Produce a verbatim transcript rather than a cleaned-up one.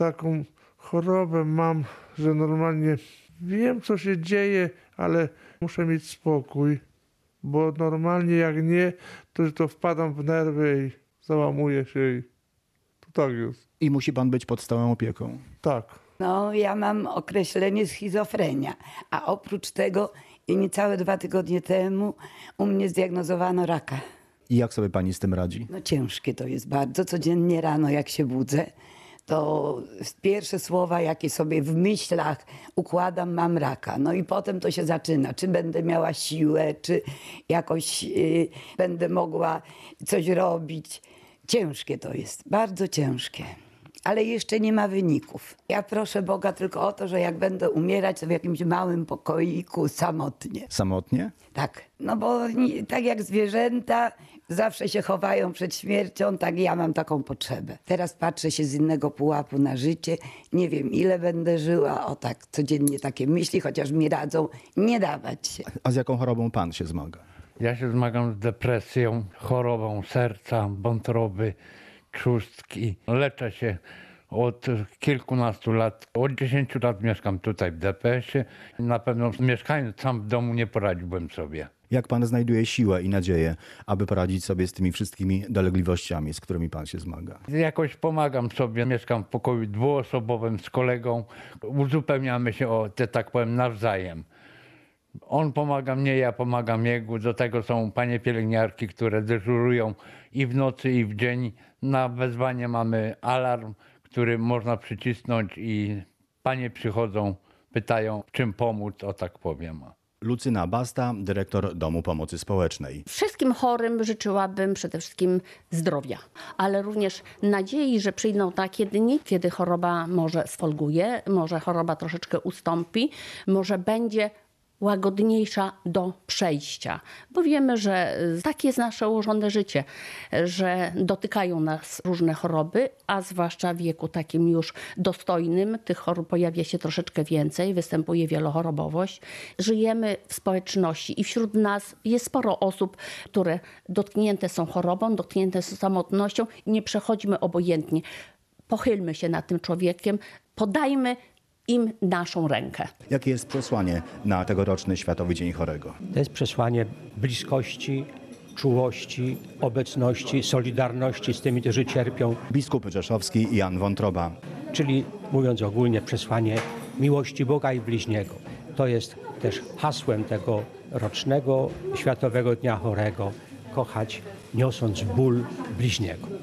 taką chorobę mam, że normalnie wiem, co się dzieje, ale muszę mieć spokój, bo normalnie jak nie, to, to wpadam w nerwy i załamuję się i to tak jest. I musi pan być pod stałą opieką. Tak. No, ja mam określenie schizofrenia, a oprócz tego i niecałe dwa tygodnie temu u mnie zdiagnozowano raka. I jak sobie pani z tym radzi? No ciężkie to jest bardzo. Codziennie rano jak się budzę, to pierwsze słowa, jakie sobie w myślach układam, mam raka. No i potem to się zaczyna. Czy będę miała siłę, czy jakoś yy, będę mogła coś robić. Ciężkie to jest, bardzo ciężkie. Ale jeszcze nie ma wyników. Ja proszę Boga tylko o to, że jak będę umierać, to w jakimś małym pokoiku samotnie. Samotnie? Tak, no bo nie, tak jak zwierzęta zawsze się chowają przed śmiercią, tak ja mam taką potrzebę. Teraz patrzę się z innego pułapu na życie. Nie wiem, ile będę żyła. O tak, codziennie takie myśli, chociaż mi radzą nie dawać się. A z jaką chorobą pan się zmaga? Ja się zmagam z depresją, chorobą serca, wątroby, trzustki. Leczę się od kilkunastu lat. Od dziesięciu lat mieszkam tutaj w D P S-ie. Na pewno mieszkając sam w domu nie poradziłbym sobie. Jak pan znajduje siłę i nadzieję, aby poradzić sobie z tymi wszystkimi dolegliwościami, z którymi pan się zmaga? Jakoś pomagam sobie. Mieszkam w pokoju dwuosobowym z kolegą. Uzupełniamy się, o te tak powiem, nawzajem. On pomaga mnie, ja pomagam jego. Do tego są panie pielęgniarki, które dyżurują i w nocy, i w dzień. Na wezwanie mamy alarm, który można przycisnąć i panie przychodzą, pytają, czym pomóc, o tak powiem. Lucyna Basta, dyrektor Domu Pomocy Społecznej. Wszystkim chorym życzyłabym przede wszystkim zdrowia, ale również nadziei, że przyjdą takie dni, kiedy choroba może sfolguje, może choroba troszeczkę ustąpi, może będzie łagodniejsza do przejścia, bo wiemy, że takie jest nasze ułożone życie, że dotykają nas różne choroby, a zwłaszcza w wieku takim już dostojnym tych chorób pojawia się troszeczkę więcej, występuje wielochorobowość. Żyjemy w społeczności i wśród nas jest sporo osób, które dotknięte są chorobą, dotknięte są samotnością i nie przechodźmy obojętnie. Pochylmy się nad tym człowiekiem, podajmy im naszą rękę. Jakie jest przesłanie na tegoroczny Światowy Dzień Chorego? To jest przesłanie bliskości, czułości, obecności, solidarności z tymi, którzy cierpią. Biskup rzeszowski Jan Wątroba. Czyli, mówiąc ogólnie, przesłanie miłości Boga i bliźniego. To jest też hasłem tego rocznego Światowego Dnia Chorego. Kochać, niosąc ból bliźniego.